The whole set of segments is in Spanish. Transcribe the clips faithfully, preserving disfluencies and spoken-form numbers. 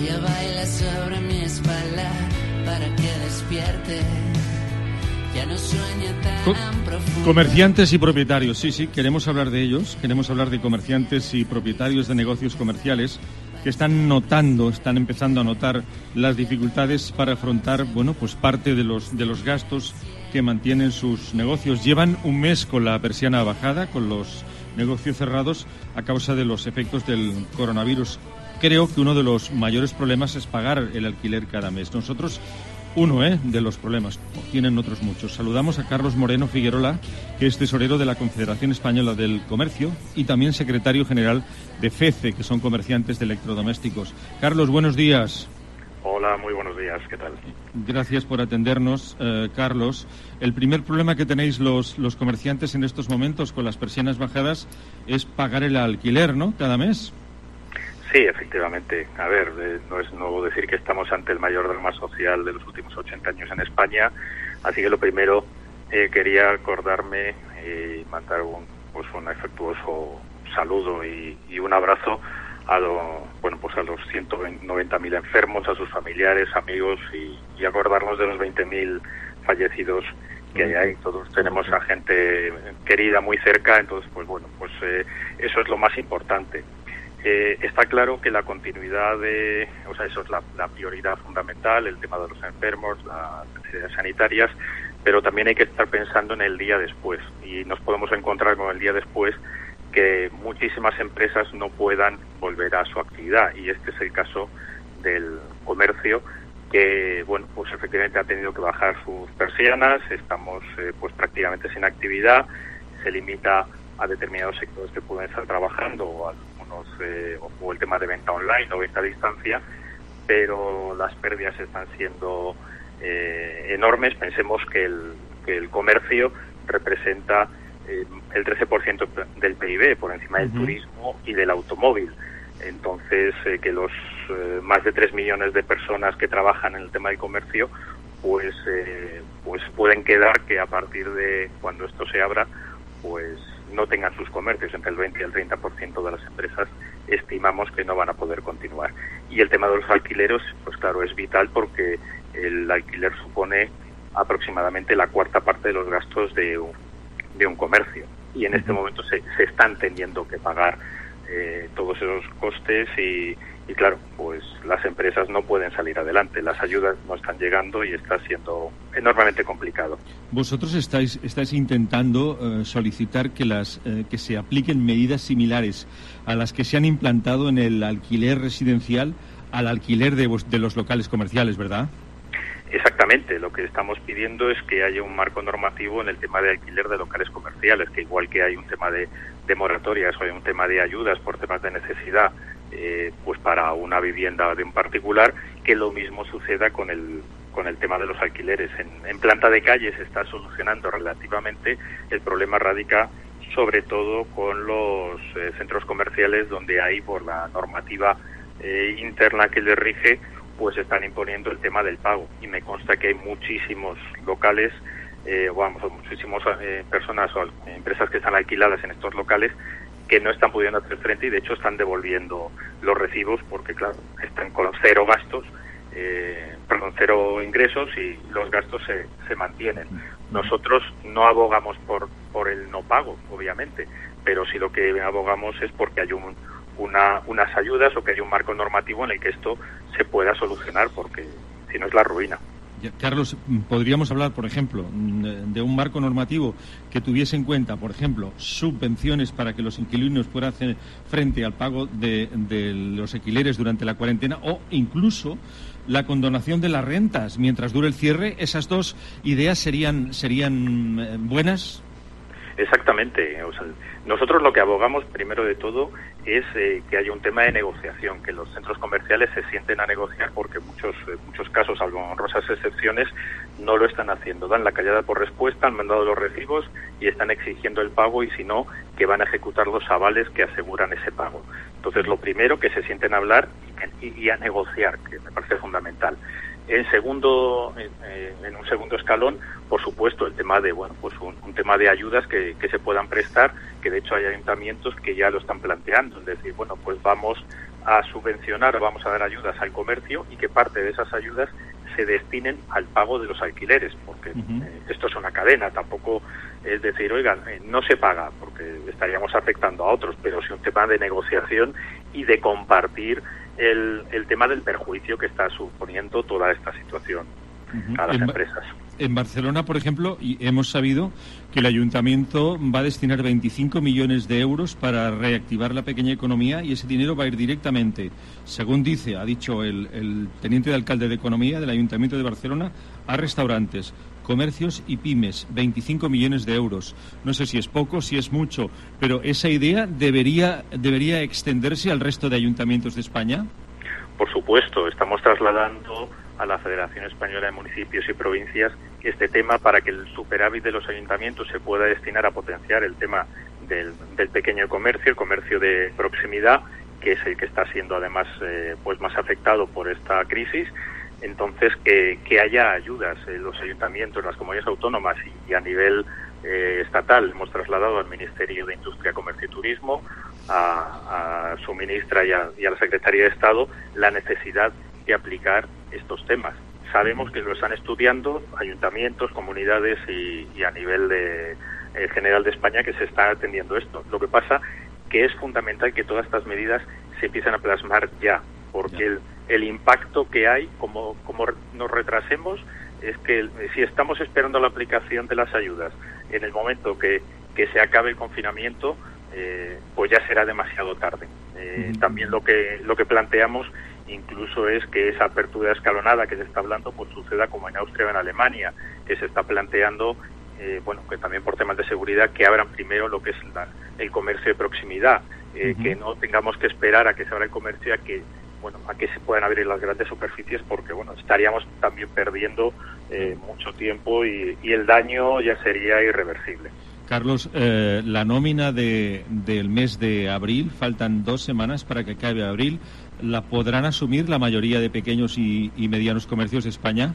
que baila sobre mi espalda para que despierte. Ya no sueña tan Co- profundo. Comerciantes y propietarios, sí, sí, queremos hablar de ellos, queremos hablar de comerciantes y propietarios de negocios comerciales que están notando, están empezando a notar las dificultades para afrontar, bueno, pues parte de los de los gastos que mantienen sus negocios. Llevan un mes con la persiana bajada, con los negocios cerrados a causa de los efectos del coronavirus. Creo que uno de los mayores problemas es pagar el alquiler cada mes. Nosotros Uno ¿eh? de los problemas, tienen otros muchos. Saludamos a Carlos Moreno Figuerola, que es tesorero de la Confederación Española del Comercio y también secretario general de FECE, que son comerciantes de electrodomésticos. Carlos, buenos días. Hola, muy buenos días, ¿qué tal? Gracias por atendernos, eh, Carlos. El primer problema que tenéis los, los comerciantes en estos momentos con las persianas bajadas es pagar el alquiler, ¿no?, cada mes. Sí, efectivamente. A ver, eh, no es nuevo decir que estamos ante el mayor drama social de los últimos ochenta años en España, así que lo primero eh, quería acordarme y eh, mandar un, pues un afectuoso saludo y, y un abrazo a, lo, bueno, pues a los ciento noventa mil enfermos, a sus familiares, amigos y, y acordarnos de los veinte mil fallecidos que hay ahí. Todos tenemos a gente querida muy cerca, entonces pues bueno, pues eh, eso es lo más importante. Eh, está claro que la continuidad de, o sea, eso es la, la prioridad fundamental, el tema de los enfermos, las necesidades sanitarias, pero también hay que estar pensando en el día después y nos podemos encontrar con el día después que muchísimas empresas no puedan volver a su actividad y este es el caso del comercio que, bueno, pues efectivamente ha tenido que bajar sus persianas, estamos eh, pues prácticamente sin actividad, se limita a determinados sectores que pueden estar trabajando o a algunos, eh, o el tema de venta online o venta a distancia, pero las pérdidas están siendo eh, enormes. Pensemos que el, que el comercio representa eh, el trece por ciento del P I B, por encima del uh-huh. turismo y del automóvil. Entonces, eh, que los eh, más de tres millones de personas que trabajan en el tema del comercio, pues, eh, pues pueden quedar que a partir de cuando esto se abra, pues no tengan sus comercios. Entre el veinte y el treinta por ciento de las empresas estimamos que no van a poder continuar. Y el tema de los alquileres, pues claro, es vital porque el alquiler supone aproximadamente la cuarta parte de los gastos de un, de un comercio. Y en este momento se, se están teniendo que pagar eh, todos esos costes y, y claro, pues las empresas no pueden salir adelante, las ayudas no están llegando y está siendo enormemente complicado. Vosotros estáis estáis intentando eh, solicitar que las eh, que se apliquen medidas similares a las que se han implantado en el alquiler residencial al alquiler de, de los locales comerciales, ¿verdad? Exactamente, lo que estamos pidiendo es que haya un marco normativo en el tema de alquiler de locales comerciales, que igual que hay un tema de, de moratorias o hay un tema de ayudas por temas de necesidad, eh, pues para una vivienda de un particular, que lo mismo suceda con el con el tema de los alquileres. En, en planta de calle se está solucionando relativamente, el problema radica sobre todo con los eh, centros comerciales donde hay, por la normativa eh, interna que les rige, pues están imponiendo el tema del pago y me consta que hay muchísimos locales, eh, vamos, muchísimas eh, personas o empresas que están alquiladas en estos locales que no están pudiendo hacer frente y de hecho están devolviendo los recibos porque claro, están con cero gastos, eh, perdón, cero ingresos y los gastos se, se mantienen. Nosotros no abogamos por, por el no pago, obviamente, pero sí lo que abogamos es porque hay un Una, unas ayudas o que haya un marco normativo en el que esto se pueda solucionar, porque si no es la ruina. Carlos, podríamos hablar, por ejemplo, de un marco normativo que tuviese en cuenta, por ejemplo, subvenciones para que los inquilinos puedan hacer frente al pago de, de los alquileres durante la cuarentena o incluso la condonación de las rentas mientras dure el cierre. ¿Esas dos ideas serían, serían buenas? Exactamente. O sea, nosotros lo que abogamos, primero de todo, es eh, que haya un tema de negociación, que los centros comerciales se sienten a negociar, porque muchos eh, muchos casos, salvo honrosas excepciones, no lo están haciendo. Dan la callada por respuesta, han mandado los recibos y están exigiendo el pago, y si no, que van a ejecutar los avales que aseguran ese pago. Entonces, lo primero, que se sienten a hablar y, y a negociar, que me parece fundamental. En segundo, eh, en un segundo escalón, por supuesto, el tema de, bueno, pues un, un tema de ayudas que, que se puedan prestar, que de hecho hay ayuntamientos que ya lo están planteando, es decir, bueno, pues vamos a subvencionar o vamos a dar ayudas al comercio y que parte de esas ayudas se destinen al pago de los alquileres, porque uh-huh. eh, esto es una cadena, tampoco es decir, oigan, eh, no se paga, porque estaríamos afectando a otros, pero sí un tema de negociación y de compartir el, el tema del perjuicio que está suponiendo toda esta situación uh-huh. a las en empresas. En Barcelona, por ejemplo, y hemos sabido que el Ayuntamiento va a destinar veinticinco millones de euros para reactivar la pequeña economía y ese dinero va a ir directamente, según dice, ha dicho el, el teniente de alcalde de Economía del Ayuntamiento de Barcelona, a restaurantes, comercios y pymes, veinticinco millones de euros. No sé si es poco, si es mucho, pero esa idea debería, debería extenderse al resto de ayuntamientos de España. Por supuesto, estamos trasladando a la Federación Española de Municipios y Provincias este tema para que el superávit de los ayuntamientos se pueda destinar a potenciar el tema del, del pequeño comercio, el comercio de proximidad, que es el que está siendo además eh, pues más afectado por esta crisis. Entonces, que, que haya ayudas en los ayuntamientos, las comunidades autónomas y a nivel eh, estatal. Hemos trasladado al Ministerio de Industria, Comercio y Turismo, a, a su ministra y a, y a la Secretaría de Estado, la necesidad de aplicar estos temas. Sabemos que lo están estudiando ayuntamientos, comunidades y, y a nivel de, eh, general de España que se está atendiendo esto. Lo que pasa que es fundamental que todas estas medidas se empiecen a plasmar ya, porque el, el impacto que hay, como, como nos retrasemos, es que el, si estamos esperando la aplicación de las ayudas en el momento que, que se acabe el confinamiento, eh, pues ya será demasiado tarde. Eh, uh-huh. También lo que lo que planteamos incluso es que esa apertura escalonada que se está hablando pues suceda como en Austria o en Alemania, que se está planteando, eh, bueno, que también por temas de seguridad, que abran primero lo que es la, el comercio de proximidad, eh, uh-huh. que no tengamos que esperar a que se abra el comercio, a que bueno, a que se puedan abrir las grandes superficies, porque bueno, estaríamos también perdiendo eh, mucho tiempo y, y el daño ya sería irreversible. Carlos, eh, la nómina de, del mes de abril, faltan dos semanas para que acabe abril, ¿la podrán asumir la mayoría de pequeños y, y medianos comercios de España?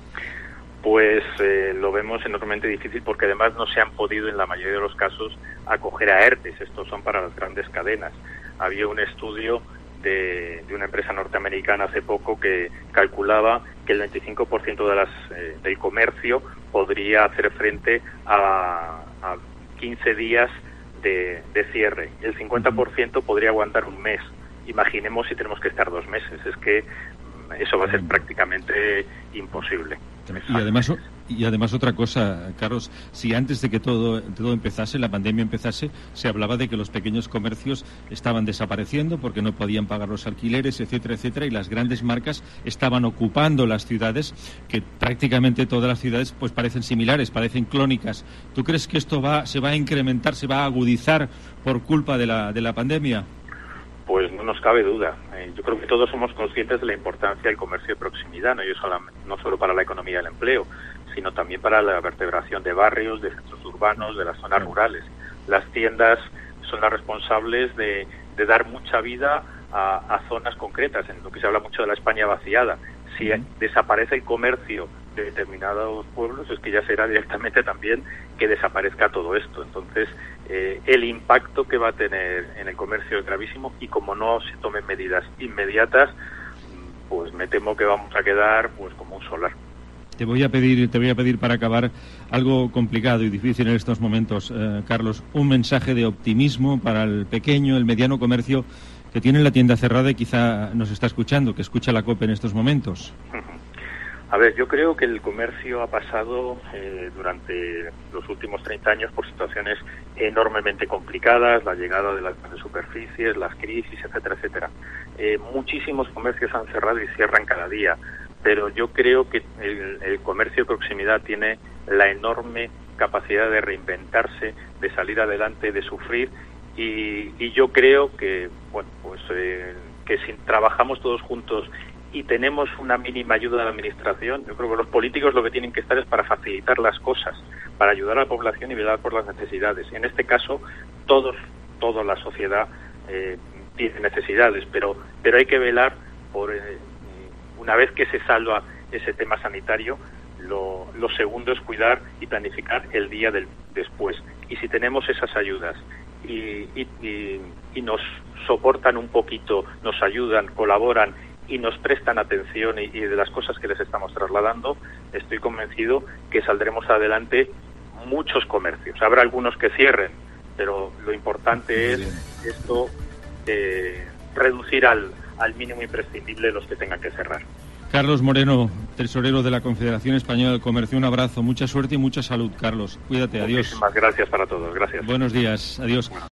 Pues eh, lo vemos enormemente difícil porque además no se han podido en la mayoría de los casos acoger a ERTES. Estos son para las grandes cadenas. Había un estudio de, de una empresa norteamericana hace poco que calculaba que el veinticinco por ciento de las, eh, del comercio podría hacer frente a, a quince días de, de cierre. El cincuenta por ciento podría aguantar un mes. Imaginemos si tenemos que estar dos meses. Es que eso va a ser prácticamente imposible. Y además, y además otra cosa, Carlos, si antes de que todo, todo empezase, la pandemia empezase, se hablaba de que los pequeños comercios estaban desapareciendo porque no podían pagar los alquileres, etcétera, etcétera, y las grandes marcas estaban ocupando las ciudades, que prácticamente todas las ciudades pues parecen similares, parecen clónicas. ¿Tú crees que esto va, se va a incrementar, se va a agudizar por culpa de la, de la pandemia? Pues no nos cabe duda. Eh, yo creo que todos somos conscientes de la importancia del comercio de proximidad, no, yo solamente, no solo para la economía del empleo, sino también para la vertebración de barrios, de centros urbanos, de las zonas rurales. Las tiendas son las responsables de, de dar mucha vida a, a zonas concretas, en lo que se habla mucho de la España vaciada. Si uh-huh. desaparece el comercio de determinados pueblos, es que ya será directamente también que desaparezca todo esto. Entonces, eh, el impacto que va a tener en el comercio es gravísimo y como no se tomen medidas inmediatas, pues me temo que vamos a quedar pues como un solar. Te voy a pedir, te voy a pedir para acabar algo complicado y difícil en estos momentos, eh, Carlos, un mensaje de optimismo para el pequeño, el mediano comercio que tiene la tienda cerrada y quizá nos está escuchando, que escucha la COPE en estos momentos. A ver, yo creo que el comercio ha pasado eh, durante los últimos treinta años por situaciones enormemente complicadas, la llegada de las grandes superficies, las crisis, etcétera, etcétera. Eh, muchísimos comercios han cerrado y cierran cada día, pero yo creo que el, el comercio de proximidad tiene la enorme capacidad de reinventarse, de salir adelante, de sufrir, y, y yo creo que, bueno, pues eh, que si trabajamos todos juntos y tenemos una mínima ayuda de la administración, yo creo que los políticos lo que tienen que estar es para facilitar las cosas, para ayudar a la población y velar por las necesidades. En este caso, todos, toda la sociedad eh, tiene necesidades, pero, pero hay que velar por, eh, una vez que se salva ese tema sanitario, lo, lo segundo es cuidar y planificar el día del después. Y si tenemos esas ayudas y, y, y, y nos soportan un poquito, nos ayudan, colaboran y nos prestan atención y, y de las cosas que les estamos trasladando, estoy convencido que saldremos adelante muchos comercios. Habrá algunos que cierren, pero lo importante es esto, eh, reducir al, al mínimo imprescindible los que tengan que cerrar. Carlos Moreno, tesorero de la Confederación Española del Comercio, un abrazo, mucha suerte y mucha salud, Carlos. Cuídate, adiós. Muchísimas gracias para todos, gracias. Buenos días, adiós.